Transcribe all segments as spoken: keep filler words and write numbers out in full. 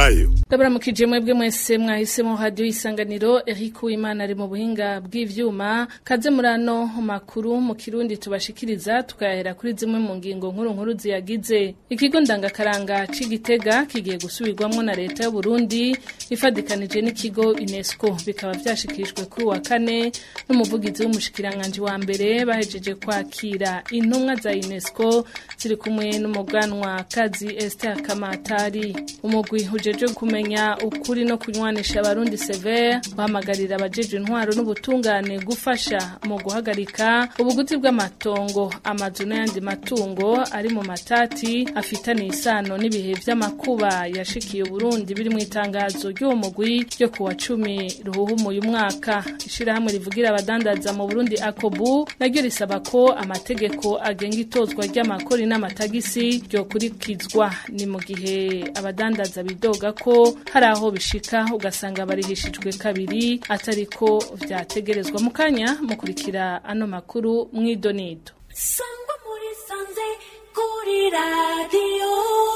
nayo. Ndabaramukije mwebwe mwese mwahisemo radio Isanganiro. Eric Uwimana ari mu buhinga bw'ivyuma. Kaze murano makuru mu Kirundi tubashikiriza tukayahera kuri zimwe mu ngingo nkuru nkuru ziyagize. Ikigo ndangakaranga c'Igitega kigiye gusubirwamwo na leta y'u Burundi ifadikanije n'ikigo UNESCO, bikaba vyashikishwe kuri wa kane n'umuvugizi w'umushikiranganje wa mbere bahejeje kwakira intumwa za UNESCO ziri kumwe n'umuganwa kazi Esther Kamatari. Umugwi ujeje kumenya ukuri no kunywanisha abarundi severe bahamagarira abajeje intwaro n'ubutungane gufasha mu guhagarika ubuguzi bw'amatongo, amazu n'ayandi matungo ari mu matati afitanye isano n'ibihe vy'amakuba yashikiye Burundi biri mu itangazo ry'uwo mugwi ryo kuwa cumi ruhuhumu uyu mwaka. Ishirahamwe rivugira abadandaza mu Burundi Akobu naryo risaba ko amategeko agenga itozwa ry'amakori n'amatagisi ryo kurikizwa. Ni mu gihe abadandaza bidoga ko hari aho bishika ugasanga barihishijwe kabiri atariko vyategerezwa. Mukanya mukurikira ano makuru mwidonido. Sangwa muri sanze kuri radio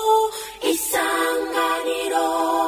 Isanganiro.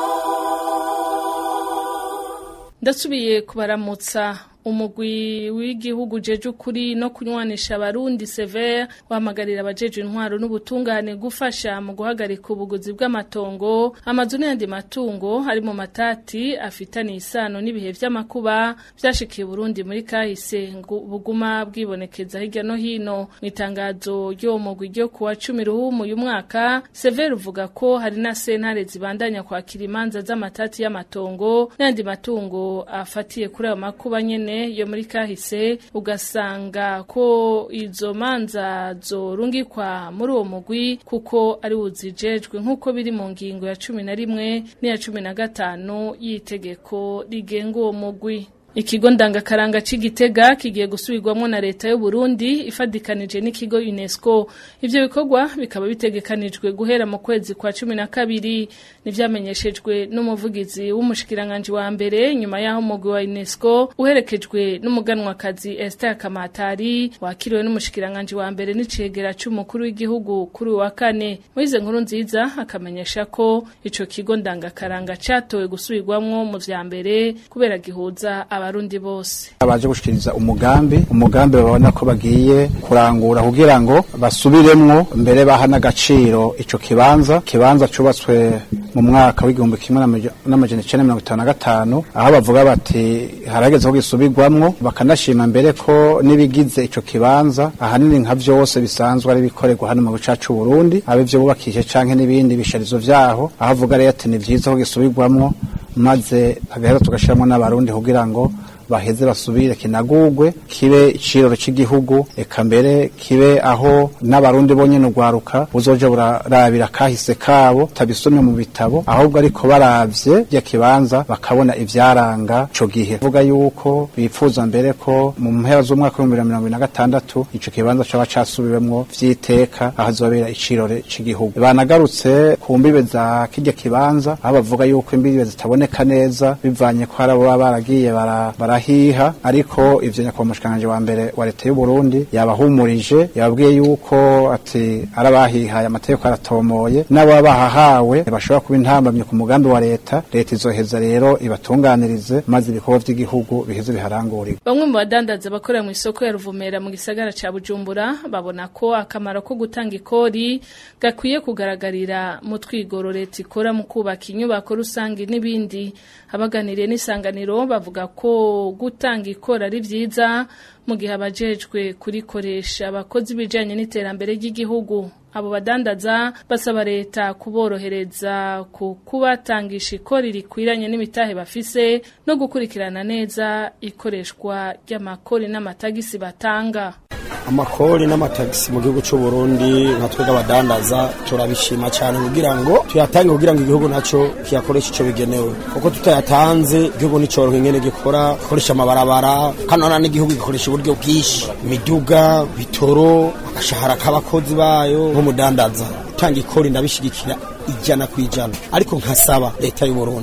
Ndasubiye kubaramutsa. Umugwi w'igihugu jeje ukuri no kunywanisha abarundi severe wahamagarira abajeje intwaro n'ubutungane gufasha mu guhagarika ubuguzi bw'amatongo, amazu n'ayandi matungo hari mu matati afitanye isano n'ibihe vy'amakuba vyashikiye Burundi muri kahise buguma bwibonekeza hirya no hino. Mu itangazo ryo mugwi ryo kuwa cumi ruhumu uyu mwaka, severe uvuga ko hari na sentare zibandanya kwakira imanza z'amatati y'amatongo n'ayandi matungo afatiye kuri ayo makuba nyene yo muri kahise, ugasanga ko izo manza zorungikwa muri uwo mugwi kuko ari uzijejwe nk'uko biri mu ngingo ya cumi na rimwe n'iya cumi na gatanu y'itegeko rigenga uwo mugwi. Ikigo ndangakaranga c'Igitega kigiye gusubirwamwo na leta y'u Burundi ifadikanije n'ikigo UNESCO. Ivyo bikorwa bikaba bitegekanijwe guhera mu kwezi kwa cumi na kabiri. Nivyamenyeshejwe n'umuvugizi w'umushikiranganje wa mbere nyuma yaho umugwi wa UNESCO uherekejwe n'umuganwa kazi Esther Kamatari wakiriwe n'umushikiranganje wa mbere n'icegera c'umukuru w'igihugu kuri wa kane. Moize nkuru nziza akamenyesha ko ico kigo ndangakaranga catowe gusubirwamwo mu vya mbere kubera gihuza abarundi bose. Abaje gushikiriza umugambi umugambi babona ko bagiye kurangura kugira ngo basubiremwo mbere bahana agaciro ico kibanza kibanza cubatswe mu mwaka w'igihumbi kimwe n'amajana icenda mirongo itanu na gatanu, aho bavuga bati harageze ko gisubirwamwo, bakanashima mbere ko nibigize ico kibanza ahanini nka vyose bisanzwe ari bikorerwa hano mu gihugu c'u Burundi, abe vyo bubakije canke n'ibindi bisharizo vyaho, aho avuga rero ati ni vyiza ko gisubirwamwo maze hagahera tugashiramwo n'abarundi kugira ngo baheze basubire kinagugwe kibe iciroro c'igihugu, eka mbere kibe aho n'abarundi bonyene ugwaruka uzoje burarabira kahise kabo tabisomye mu bitabo, ahubwo ariko baravye ya kibanza bakabona ivyaranga ico gihe. Vuga yuko bipfuza mbere ko mu mpera z'umwaka wa mirongo ibiri na gatandatu ico kibanza caba casubiwemwo vyiteka aho azobera iciroro c'igihugu. Banagarutse ku mbibe za kirya kibanza aho bavuga yuko imbibe zitaboneka neza bivanye ko hari abo baba baragiye bara, bara hiha, ariko ivyo nyakubahwa umushikiranganje wa mbere wa leta y'u Burundi yabahumurije, yababwiye yuko ati arabahihaye amategeko aratomoye n'abo bahahawe bashobora kuba intambamye ku mugambi wa leta. Leta izoheza rero ibatunganirize maze ibikorwa vy'igihugu biheze biharangurira. Bamwe mu badandaza bakorera mu isoko ya Ruvumera mu gisagara ca Bujumbura babona ko akamaro ko gutanga ikori gakwiye kugaragarira mu twigoro leta ikora mu kubaka inyubako rusangi n'ibindi. Abaganiriye n'Isanganiro bavuga ko gutanga ikora ari vyiza mu gihe abajejwe kurikoresha abakozi bijanye n'iterambere ry'igihugu. Abo badandaza basaba leta kuborohereza ku kubatangisha ikori rikwiranye n'imitahe bafise no gukurikirana neza ikoreshwa ry'amakori n'amatagisi batanga. Amakori n'amatagisi mu gihugu c'u Burundi nka twega abadandaza turabishima cyane kugira ngo tuyatange kugira ngo igihugu naco kiyakoresha ico bigenewe, kuko tutayatanze igihugu nicorohe ngene gikora koresha amabarabara kanona n'igihugu gikoresha uburyo bwishi imiduga bitoro agashahara k'abakozi bayo nk'umudandaza. Tanga ikori ndabishigikira ijana kwijana, ariko nkasaba leta y'u Burundi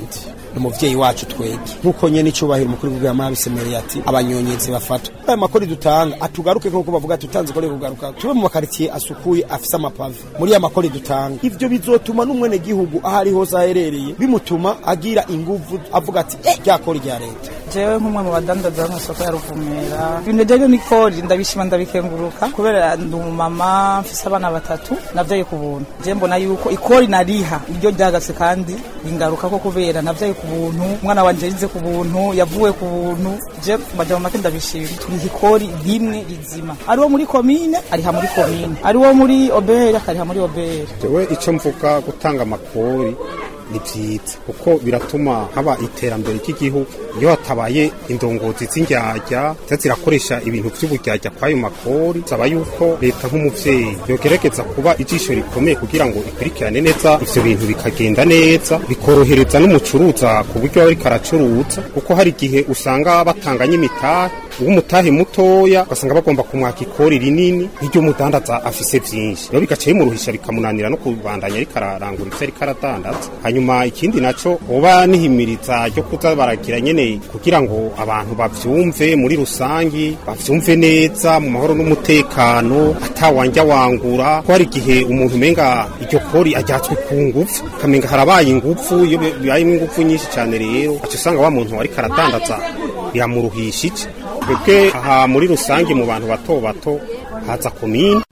umuvyeyi wacu twege nkuko nyene icubahiro umukuru w'igihugu yamabisemereye ati abanyonyezi bafatwa ayo makori dutanga atugaruke nkuko bavuga tutanze kore kugaruka tube mu makaritiye asukuye afise amapave muri ya makori dutanga ivyo bizotuma n'umwene gihugu ahari hose aherereye bimutuma agira inguvu avuga ati eh ryakora rya leta jewe nk'umwe mu badandaza mu soko ya Ruvumera ibintu rero ni kori ndabishima ndabikenguruka kubera ndi umumama mfise abana batatu navyaye ku buntu je mbona yuko ikori nariha iryo ryagase kandi ingaruka ko kubera navyaye ku buntu umwana wanje yize ku buntu yavuwe ku buntu je baje mu make ndabishima turi ikori rimwe rizima ari wo muri commune ari ha muri commune ari wo muri obere ari ha muri obere jewe ico mvuga gutanga amakori ni vyiza kuko biratuma haba iterambere ry'igihugu iyo hatabaye indongozi z'indyarya zirakoresha ibintu vy'uburyarya kwayo makori saba yuko leta nk'umuvyeyi yogerageza kuba ijisho rikomeye kugira ngo ikurikirane neza ivyo bintu bikagenda neza bikorohereza n'umucuruza ku buryo ariko aracuruza kuko hari igihe usanga batanganye imitahe umutahe mutoya ugasanga bagomba kumwaka ikori rinini n'iryo mudandaza afise vyinshi rero bigacaye mu ruhisha bikamunanira no kubandanya ariko ararangura ivyo ariko aradandaza hanyuma ikindi naco oba nihimiriza ryo kuza baragira nyene kugira ngo abantu bavyumve muri rusangi bavyumve neza mu mahoro n'umutekano atawanja wangura ko hari igihe umuntu menga iryo kori ajyatswe ku ngufu kamenga harabaye ingufu iyo bibaye ingufu nyinshi cyane rero aco usanga wa muntu ariko aradandaza biramuruhishije twebwe aha muri rusangi mu bantu bato bato haza komine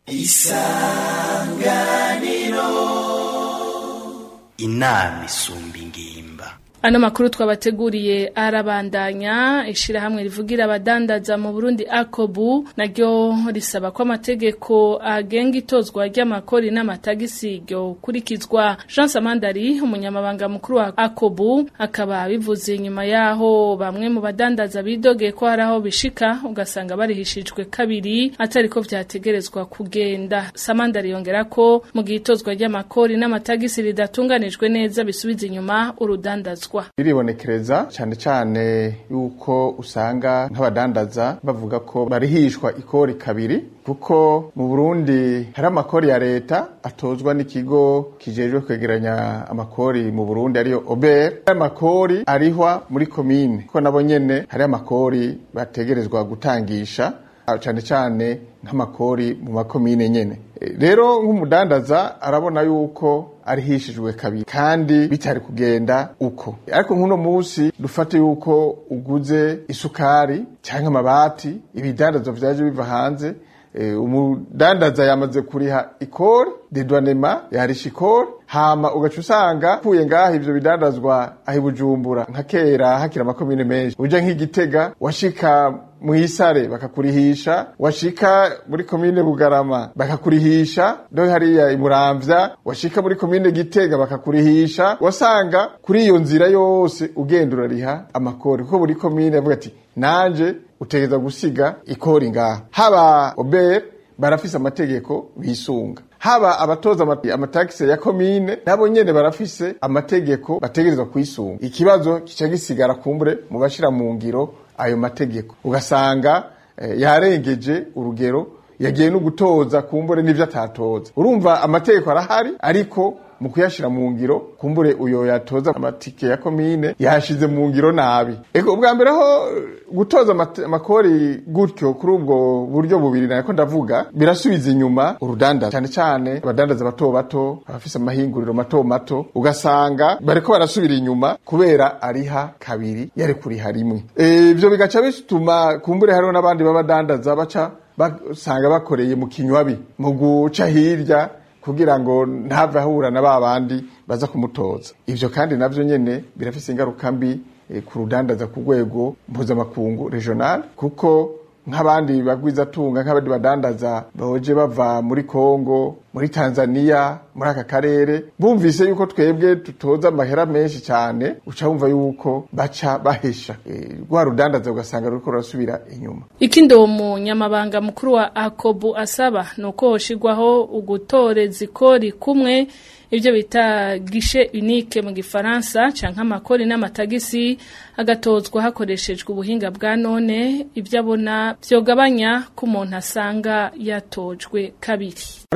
Isanganiro inama isumba ingimba. Ano makuru twabateguriye arabandanya ishirahamwe rivugira abadandaza mu Burundi Akobu naryo risaba ko amategeko agenga itozwa ry'amakori n'amatagisi ryo kurikizwa. Jean Samandari umunyamabanga mukuru wa Akobu akaba bivuze nyuma yaho bamwe mu badandaza bidoge ko haraho bishika ugasanga barihishijwe kabiri atari ko vyategerezwa kugenda. Samandari yongera ko mu gitozwa ry'amakori n'amatagisi ridatunganijwe neza bisubiza inyuma urudandazwa. Biribonekereza cyane cyane yuko usanga nk'abadandaza bavuga ko barihishwa ikori kabiri kuko mu Burundi hari amakori ya leta atozwa n'ikigo kijejwe kwegeranya amakori mu Burundi ariyo O B R amakori arihwa muri komine ko nabo nyene hari amakori bategerezwa gutangisha cyane cyane nk'amakori mu makomine nyene rero nk'umudandaza arabona yuko arihishijwe kabiri kandi bitari kugenda uko ariko nk'uno munsi dufate yuko uguze isukari cyangwa amabati ibidandazo vyaje biva hanze e, umudandaza yamaze kuriha ikori dedwanema yarisha ikori hama ugaca usanga kuye ngaha ivyo bidandazwa ahi Bujumbura nka kera hakira amakomine menshi uja nk'Igitega washika muhisare bakakurihisha washika muri komine Bugarama bakakurihisha do hariya imuramvya washika muri komine Gitega bakakurihisha wasanga kuri iyo nzira yose ugendura riha amakori kuko buri komine avuga ati nanje utegeza gusiga ikori ngaha haba O B R barafise amategeko bisunga haba abatoza amatakisi ya komine nabo nyene barafise amategeko bategerezwa kwisunga ikibazo kica gisigara kumbure mu bashira mu ngiro ayo mategeko ugasanga eh, yarengeje urugero yagiye no gutoza kumbure n'ivyo atatoza urumva amategeko arahari ariko mu kuyashira mu ngiro kumbure uyo yatoza amatike ya komine yashize mu ngiro nabi eko ubwa mbere ho gutoza amakori gutyo kuri ubwo buryo bubiri nako ndavuga birasubiza inyuma urudanda cyane cyane abadandaza bato bato abafise amahinguriro mato mato ugasanga bariko barasubira inyuma kubera ariha kabiri yari kuriha rimwe ivyo bigaca bituma kumbure hariho n'abandi babadandaza baca basanga bakoreye mu kinywabi mu guca hirya kugira ngo ntave ahura na babandi baza kumutoza ivyo kandi navyo nyene birafise ingaruka mbi e, ku rudandaza ku rwego mpuzamakungu regional kuko nk'abandi bagwiza tunga nk'abandi badandaza boje bava muri Kongo muri Tanzania muri aka karere bumvise yuko twebwe tutoza amahera menshi cyane uca wumva yuko baca bahesha rwa e, rudandaza ugasanga ruriko rurasubira inyuma ikindi uwo munyamabanga mukuru wa Akobu asaba nuko hoshigwaho ugutoreza ikori kumwe ibyo bita guichet unique mu gifaransa canke amakori n'amatagisi agatozwa hakoreshejwe ubuhinga bwa none ibyo abona byogabanya ko umuntu asanga yatojwe kabiri arashobora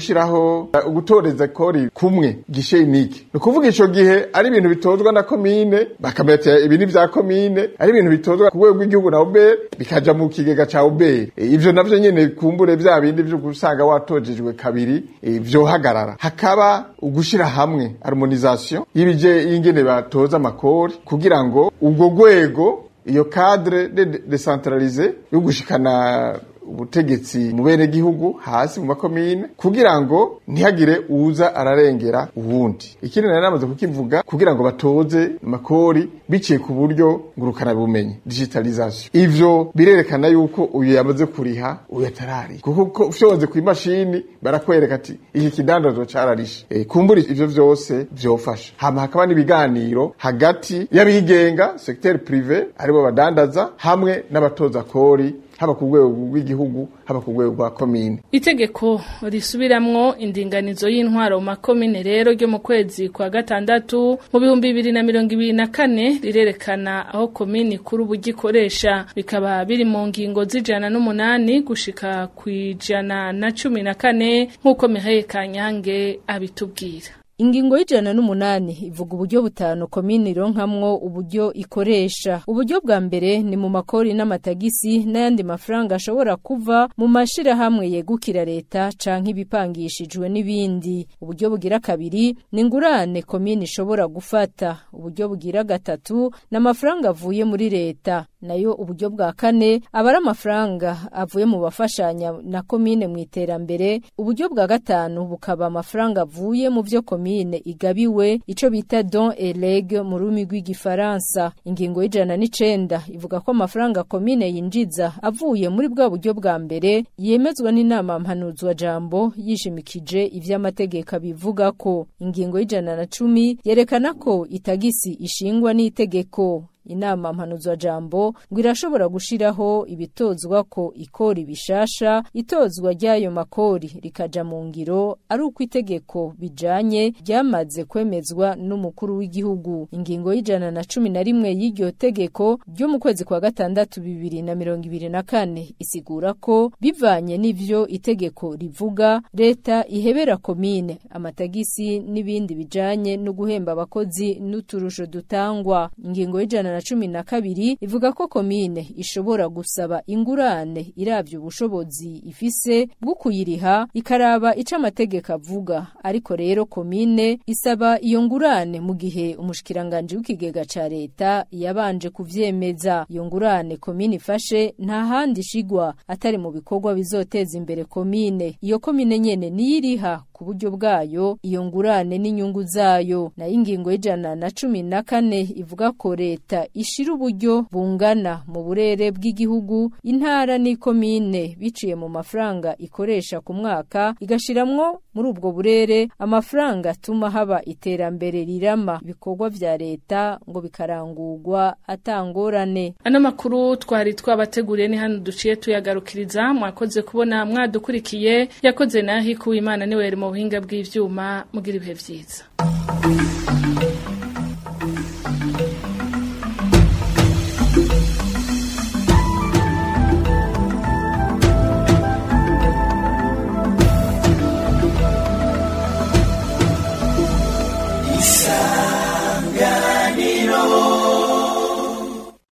gushiraho gutoreza kori kumwe gishe niki no kuvuga ico gihe ari ibintu bitozwa na komine bakameta ibini vya komine ari ibintu bitozwa ku rwego rw'igihugu na Obert bikaja mu kigega ca Obert e, ivyo navyo nyene kumbure vya bindi vyo gusanga watojejwe kabiri ivyo e, hagarara hakaba ugushira hamwe harmonisation y'ibije ingene batoza amakori kugira ngo ubwo rwego iyo cadre de decentraliser yo gushikana ubutegetsi mu bene gihugu hasi mu makomine kugira ngo ntihagire uza ararengera uwundi. Ikindi nari namaze kukivuga kugira ngo batoze makori biciye ku buryo ngurukana bumenyi digitalization. Ivyo birerekana yuko uyu yamaze kuriha uyu atarari. Kuko ufyoze ku imashini barakwereka ati iki kidandazo cararishe. E, kumbura ivyo vyose vyofasha. Hama hakaba nibiganiro hagati y'abigenga secteur privé aribo badandaza hamwe n'abatoza kori haba ku rwego rw'igihugu haba ku rwego rwa komine. Itegeko risubiramwo indinganizo y'intwaro mu makomine rero ryo mu kwezi kwa gatandatu mu bihumbi bibiri na mirongo ibiri na kane rirerekana aho komine kuri ubu gikoresha bikaba biri mu ngingo z'ijana n'umunani gushika kwijana na cumi na kane nk'uko Mihaye Kanyange abitubwira. Ingingo y'ijana n'umunani ivuga uburyo butanu komine ironkamwo uburyo ikoresha. Uburyo bwa mbere ni mu makori n'amatagisi n'ayandi mafaranga ashobora kuva mu mashira hamwe yegukira leta canke ibipangishijwe n'ibindi. Uburyo bugira kabiri ni ngurane komine ishobora gufata. Uburyo bugira gatatu n'amafaranga avuye muri leta. Nayo uburyo bwa kane abara amafaranga avuye mu bafashanya na komine mu iterambere. Uburyo bwa gatanu bukaba amafaranga avuye mu vyo komine igabiwe ico bita don et legs mu rumi rw'igifaransa. Ingingo y'ijana n'icenda ivuga ko amafaranga komine yinjiza avuye muri bwa buryo bwa mbere yemezwa n'inama mpanuzwa jambo yishimikije ivy'amategeko bivuga ko. Ingingo y'ijana na cumi yerekana ko itagisi ishingwa n'itegeko. Inama mpanuzwa jambo ngo irashobora gushiraho ibitozwa ko ikori bishasha itozwa ryayo makori rikaja mu ngiro ari uko itegeko bijanye ryamaze kwemezwa n'umukuru w'igihugu. Ingingo y'ijana na cumi na rimwe y'iryo tegeko ryo mu kwezi kwa gatandatu bibiri na mirongo ibiri na kane isigura ko bivanye n'ivyo itegeko rivuga leta ihebera komine amatagisi n'ibindi bijanye no guhemba abakozi n'uturusho dutangwa. Ingingo y'ijana na cumi na kabiri ivuga ko komine ishobora gusaba ingurane iravye ubushobozi ifise bwo kuyiriha ikaraba ica amategeko avuga, ariko rero komine isaba iyo ngurane mu gihe umushikiranganje w'ikigega ca leta yabanje kuvyemeza. Iyo ngurane komine ifashe nta handi shigwa atari mu bikorwa bizoteza imbere komine. Iyo komine nyene niyiriha ku buryo bwayo iyo ngurane n'inyungu zayo. Na ingingo y'ijana na cumi na kane ivuga ko leta ishira uburyo bungana mu burere bw'igihugu intara n'ikomine biciye mu mafaranga ikoresha ku mwaka igashiramwo muri ubwo burere amafaranga atuma haba iterambere rirama bikorwa vya leta ngo bikarangurwa atangorane. Ano makuru twari twabateguriye ni hano duciye tuyagarukiriza. Mwakoze kubona mwadukurikiye. Yakoze nahi ku Imana niwe mu buhinga bw'ivyuma. Mugira ibihe vyiza.